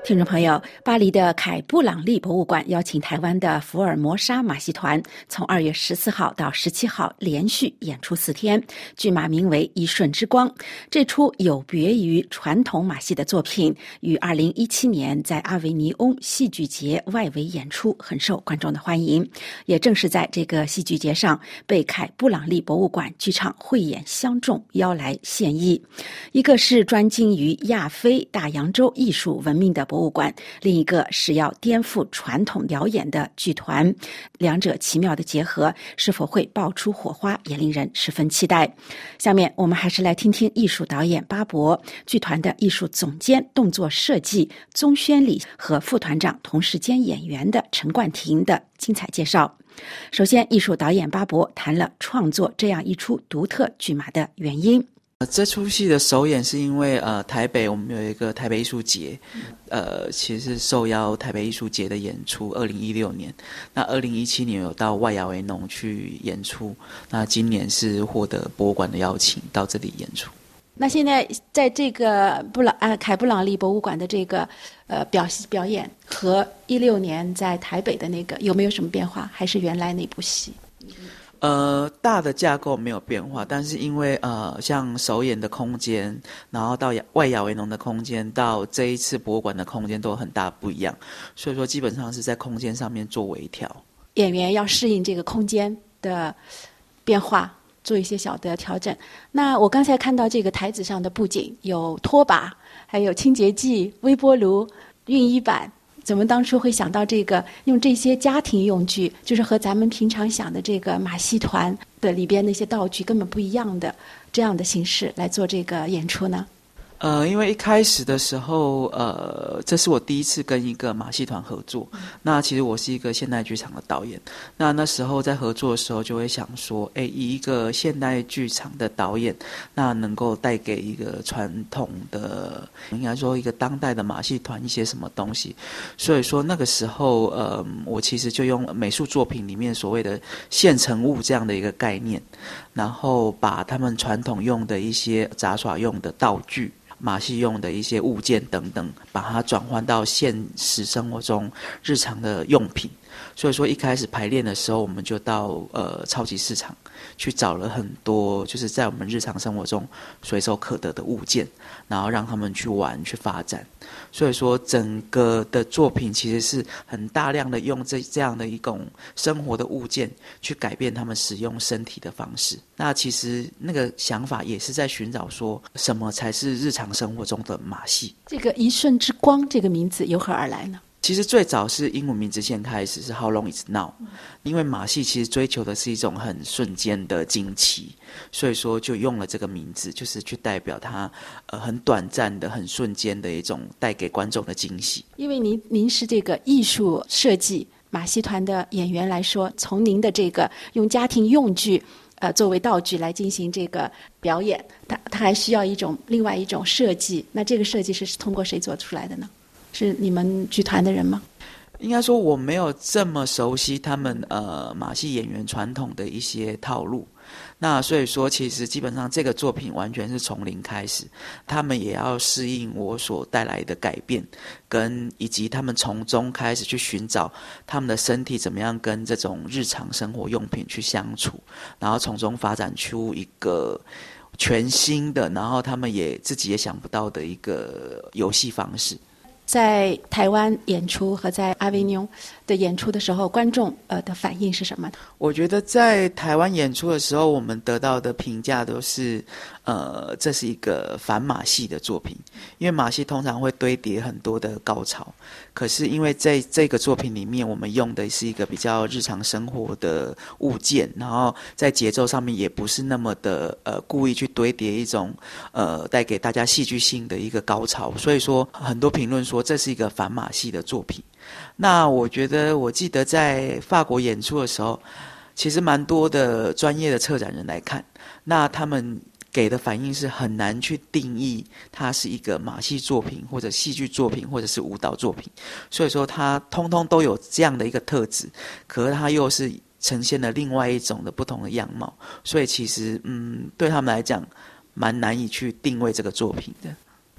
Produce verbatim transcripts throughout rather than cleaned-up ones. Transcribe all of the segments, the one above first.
听众朋友，巴黎的凯布朗利博物馆邀请台湾的福尔摩沙马戏团，从二月十四号到十七号连续演出四天，剧码名为《一瞬之光》。这出有别于传统马戏的作品，于二零一七年在阿维尼翁戏剧节外围演出，很受观众的欢迎。也正是在这个戏剧节上，被凯布朗利博物馆剧场慧眼相中，邀来献艺。一个是专精于亚非大洋洲艺术文明的博物馆，另一个是要颠覆传统表演的剧团，两者奇妙的结合，是否会爆出火花，也令人十分期待。下面我们还是来听听艺术导演巴伯、剧团的艺术总监、动作设计宗宣礼和副团长同时兼演员的陈冠廷的精彩介绍。首先，艺术导演巴伯谈了创作这样一出独特剧码的原因。 这出戏的首演是因为呃台北我们有一个台北艺术节，呃其实是受邀台北艺术节的演出，二零一六年，那二零一七年有到外亚维农去演出，那今年是获得博物馆的邀请到这里演出。 那现在在这个布朗啊凯布朗利博物馆的这个呃表表演和一六年在台北的那个有没有什么变化？还是原来那部戏？ 呃，大的架构没有变化，但是因为呃，像首演的空间，然后到外亚维农的空间，到这一次博物馆的空间都有很大不一样，所以说基本上是在空间上面做微调。 演员要适应这个空间的变化，做一些小的调整。那我刚才看到这个台子上的布景有拖把，还有清洁剂、微波炉、熨衣板。怎么当初会想到这个用这些家庭用具，就是和咱们平常想的这个马戏团的里边那些道具根本不一样的这样的形式来做这个演出呢？ 呃，因为一开始的时候，呃，这是我第一次跟一个马戏团合作。嗯、那其实我是一个现代剧场的导演。那那时候在合作的时候，就会想说，哎，以一个现代剧场的导演，那能够带给一个传统的，应该说一个当代的马戏团一些什么东西。所以说那个时候，呃，我其实就用美术作品里面所谓的现成物这样的一个概念，然后把他们传统用的一些杂耍用的道具。马戏用的一些物件等等，把它转换到现实生活中日常的用品。所以说一开始排练的时候，我们就到呃超级市场去找了很多就是在我们日常生活中随手可得的物件，然后让他们去玩去发展。所以说整个的作品其实是很大量的用这这样的一种生活的物件去改变他们使用身体的方式。那其实那个想法也是在寻找说什么才是日常生活中的马戏。 这个一瞬之光这个名字由何而来呢？ 其实最早是英文名字先开始是 How long is now， 因为马戏其实追求的是一种很瞬间的惊奇，所以说就用了这个名字，就是去代表它呃很短暂的很瞬间的一种带给观众的惊喜。 因为您您是这个艺术设计马戏团的演员来说，从您的这个用家庭用具呃作为道具来进行这个表演，它它还需要一种另外一种设计。那这个设计是通过谁做出来的呢？是你们剧团的人吗？ 应该说我没有这么熟悉他们呃马戏演员传统的一些套路，那所以说其实基本上这个作品完全是从零开始，他们也要适应我所带来的改变，跟以及他们从中开始去寻找他们的身体怎么样跟这种日常生活用品去相处，然后从中发展出一个全新的，然后他们也自己也想不到的一个游戏方式。 在台湾演出和在阿维尼翁的演出的时候，观众呃的反应是什么？ 我觉得在台湾演出的时候，我们得到的评价都是，呃，这是一个反马戏的作品，因为马戏通常会堆叠很多的高潮，可是因为在这个作品里面，我们用的是一个比较日常生活的物件，然后在节奏上面也不是那么的呃故意去堆叠一种呃带给大家戏剧性的一个高潮，所以说很多评论说这是一个反马戏的作品。那我觉得我记得在法国演出的时候，其实蛮多的专业的策展人来看，那他们给的反应是很难去定义它是一个马戏作品或者戏剧作品或者是舞蹈作品，所以说它通通都有这样的一个特质，可是它又是呈现了另外一种的不同的样貌，所以其实嗯对他们来讲蛮难以去定位这个作品的。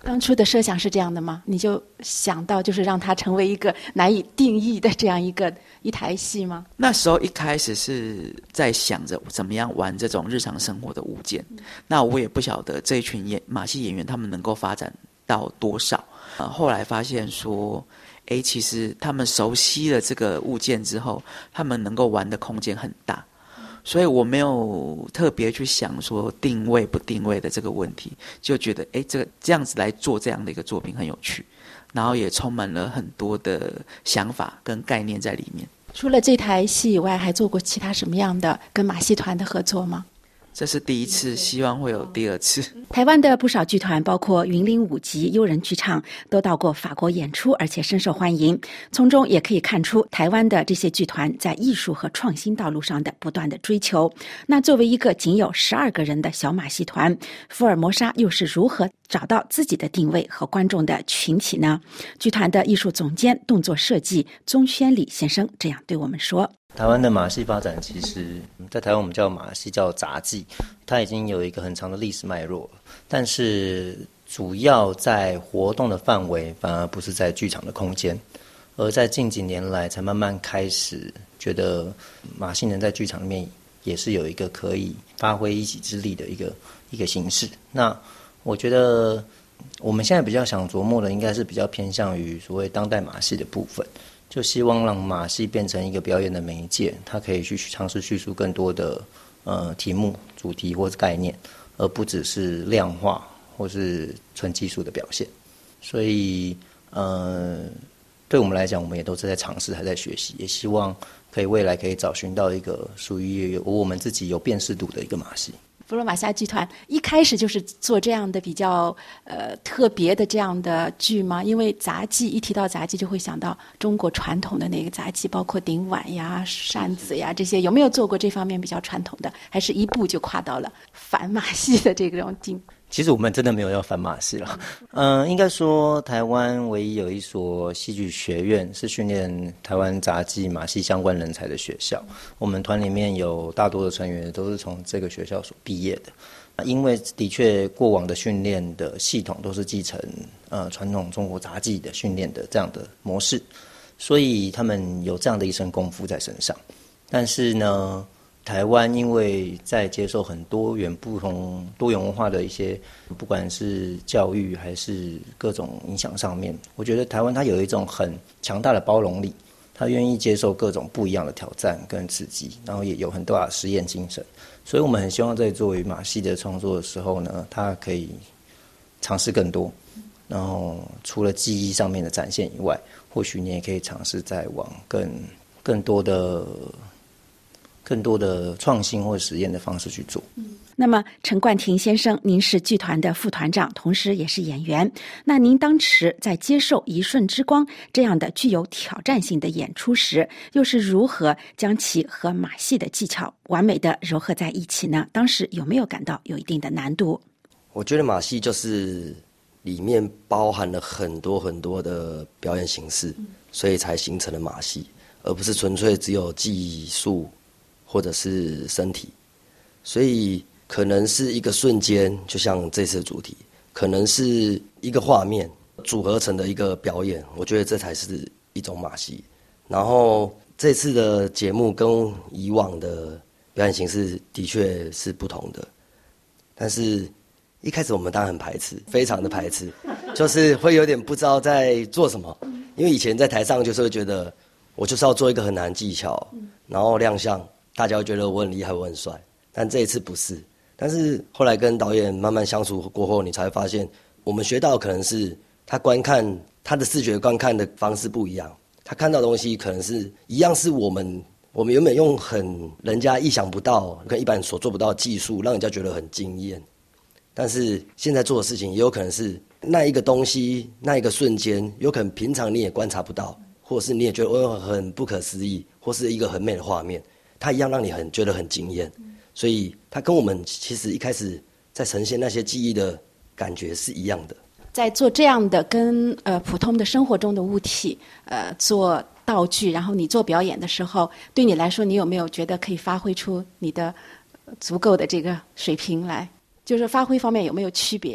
当初的设想是这样的吗？你就想到就是让它成为一个难以定义的这样一个一台戏吗？ 那时候一开始是在想着怎么样玩这种日常生活的物件，嗯、那我也不晓得这一群演马戏演员他们能够发展到多少。呃、后来发现说，哎，其实他们熟悉了这个物件之后，他们能够玩的空间很大。所以我没有特别去想说定位不定位的这个问题，就觉得哎，这个这样子来做这样的一个作品很有趣，然后也充满了很多的想法跟概念在里面。 除了这台戏以外，还做过其他什么样的跟马戏团的合作吗？ 这是第一次，希望会有第二次。 台湾的不少剧团，包括云林五级优人剧场，都到过法国演出，而且深受欢迎。从中也可以看出台湾的这些剧团在艺术和创新道路上的不断的追求。那作为一个仅有十二个人的小马戏团，福尔摩沙又是如何找到自己的定位和观众的群体呢？剧团的艺术总监、动作设计宗宣礼先生这样对我们说。 台湾的马戏发展，其实在台湾我们叫马戏叫杂技，它已经有一个很长的历史脉络了，但是主要在活动的范围反而不是在剧场的空间，而在近几年来才慢慢开始觉得马戏能在剧场里面也是有一个可以发挥一己之力的一个一个形式。那我觉得我们现在比较想琢磨的应该是比较偏向于所谓当代马戏的部分，就希望让马戏变成一个表演的媒介，它可以去尝试叙述更多的呃题目、主题或是概念，而不只是量化或是纯技术的表现。所以呃，对我们来讲，我们也都是在尝试，还在学习，也希望可以未来可以找寻到一个属于有我们自己有辨识度的一个马戏。 福尔马莎剧团一开始就是做这样的比较呃特别的这样的剧吗？因为杂技一提到杂技就会想到中国传统的那个杂技，包括顶碗呀、扇子呀这些，有没有做过这方面比较传统的？还是一步就跨到了反马戏的这种境？ 其实我们真的没有要反马戏了，嗯、呃，应该说台湾唯一有一所戏剧学院是训练台湾杂技马戏相关人才的学校，我们团里面有大多的成员都是从这个学校所毕业的。因为的确过往的训练的系统都是继承呃传统中国杂技的训练的这样的模式，所以他们有这样的一身功夫在身上。但是呢，台湾因为在接受很多元不同多元文化的一些，不管是教育还是各种影响上面，我觉得台湾它有一种很强大的包容力，它愿意接受各种不一样的挑战跟刺激，然后也有很大的实验精神。所以我们很希望在作为马戏的创作的时候呢，它可以尝试更多，然后除了技艺上面的展现以外，或许你也可以尝试再往更更多的更多的创新或实验的方式去做。 嗯，那么陈冠廷先生，您是剧团的副团长，同时也是演员。那您当时在接受《一瞬之光》这样的具有挑战性的演出时，又是如何将其和马戏的技巧完美的糅合在一起呢？当时有没有感到有一定的难度？ 我觉得马戏就是里面包含了很多很多的表演形式，所以才形成了马戏，而不是纯粹只有技术或者是身体。所以可能是一个瞬间，就像这次的主题，可能是一个画面组合成的一个表演，我觉得这才是一种马戏。然后这次的节目跟以往的表演形式的确是不同的，但是一开始我们当然很排斥，非常的排斥，就是会有点不知道在做什么，因为以前在台上就是会觉得我就是要做一个很难的技巧，然后亮相，大家会觉得我很厉害，我很帅。但这一次不是，但是后来跟导演慢慢相处过后，你才会发现，我们学到可能是他观看他的视觉观看的方式不一样，他看到的东西可能是一样，是我们我们原本用很人家意想不到、跟一般人所做不到的技术，让人家觉得很惊艳。但是现在做的事情也有可能是那一个东西，那一个瞬间，有可能平常你也观察不到，或者是你也觉得哦很不可思议，或是一个很美的画面，它一样让你很觉得很惊艳。所以它跟我们其实一开始在呈现那些记忆的感觉是一样的。 在做这样的跟呃普通的生活中的物体呃做道具，然后你做表演的时候，对你来说，你有没有觉得可以发挥出你的足够的这个水平来？就是发挥方面有没有区别？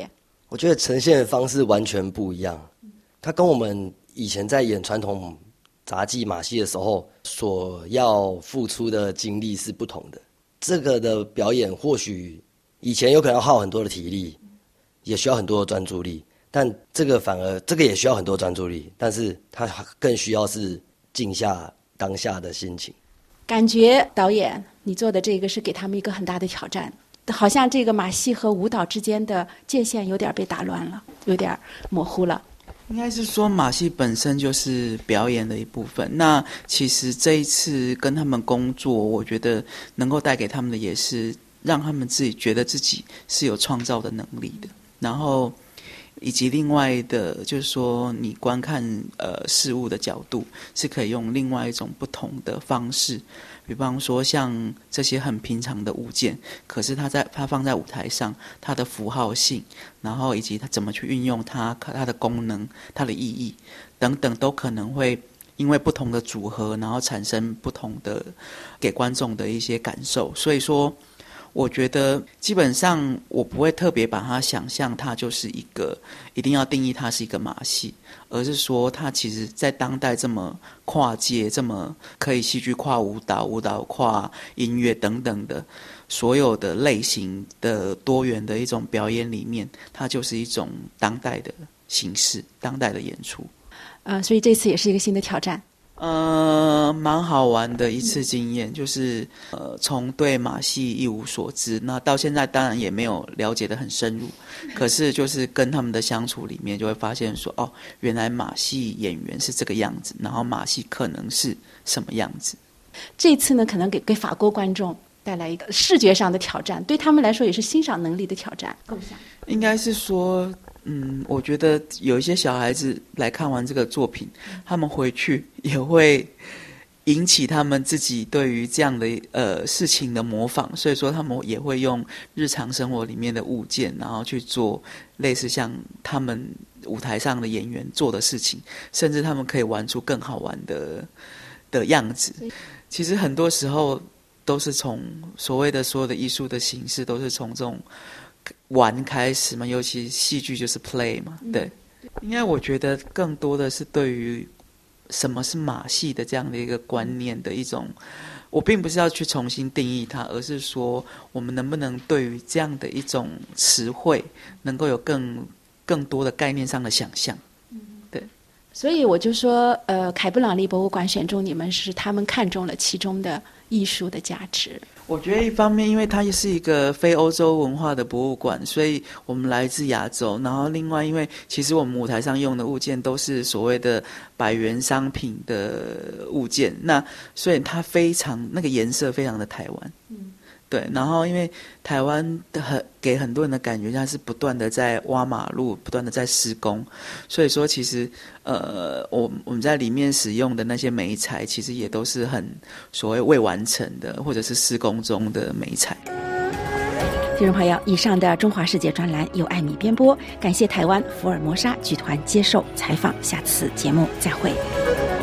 我觉得呈现的方式完全不一样，它跟我们以前在演传统杂技马戏的时候所要付出的精力是不同的。这个的表演或许以前有可能要耗很多的体力，也需要很多的专注力，但这个反而这个也需要很多专注力，但是它更需要是静下当下的心情。 感觉导演你做的这个是给他们一个很大的挑战，好像这个马戏和舞蹈之间的界限有点被打乱了，有点模糊了。 应该是说马戏本身就是表演的一部分，那其实这一次跟他们工作，我觉得能够带给他们的也是让他们自己觉得自己是有创造的能力的，然后以及另外的就是说你观看呃事物的角度是可以用另外一种不同的方式，比方说像这些很平常的物件，可是它在它放在舞台上，它的符号性，然后以及它怎么去运用它它的功能、它的意义等等，都可能会因为不同的组合，然后产生不同的给观众的一些感受。所以说我觉得基本上我不会特别把它想象它就是一个一定要定义它是一个马戏，而是说它其实在当代这么跨界，这么可以戏剧跨舞蹈、舞蹈跨音乐等等的所有的类型的多元的一种表演里面，它就是一种当代的形式，当代的演出。 呃，所以这次也是一个新的挑战。 呃，蛮好玩的一次经验，就是呃，从对马戏一无所知，那到现在当然也没有了解得很深入，可是就是跟他们的相处里面，就会发现说，哦，原来马戏演员是这个样子，然后马戏可能是什么样子。 这次呢，可能给给法国观众带来一个视觉上的挑战，对他们来说也是欣赏能力的挑战。构想应该是说。嗯，我觉得有一些小孩子来看完这个作品，他们回去也会引起他们自己对于这样的呃事情的模仿，所以说他们也会用日常生活里面的物件，然后去做类似像他们舞台上的演员做的事情，甚至他们可以玩出更好玩的的样子。其实很多时候都是从所谓的所有的艺术的形式，都是从这种玩开始嘛，尤其戏剧就是 play 嘛，对。应该我觉得更多的是对于什么是马戏的这样的一个观念的一种，我并不是要去重新定义它，而是说我们能不能对于这样的一种词汇能够有更更多的概念上的想象。对， 所以我就说呃，凯布朗利博物馆选中你们是他们看中了其中的艺术的价值。 我觉得一方面因为它也是一个非欧洲文化的博物馆，所以我们来自亚洲，然后另外因为其实我们舞台上用的物件都是所谓的百元商品的物件，那所以它非常那个颜色非常的台湾。嗯，对，然后因为台湾的很给很多人的感觉，它是不断的在挖马路，不断的在施工，所以说其实呃，我我们在里面使用的那些媒材，其实也都是很所谓未完成的，或者是施工中的媒材。 听众朋友，以上的中华世界专栏由艾米编播，感谢台湾福尔摩沙剧团接受采访，下次节目再会。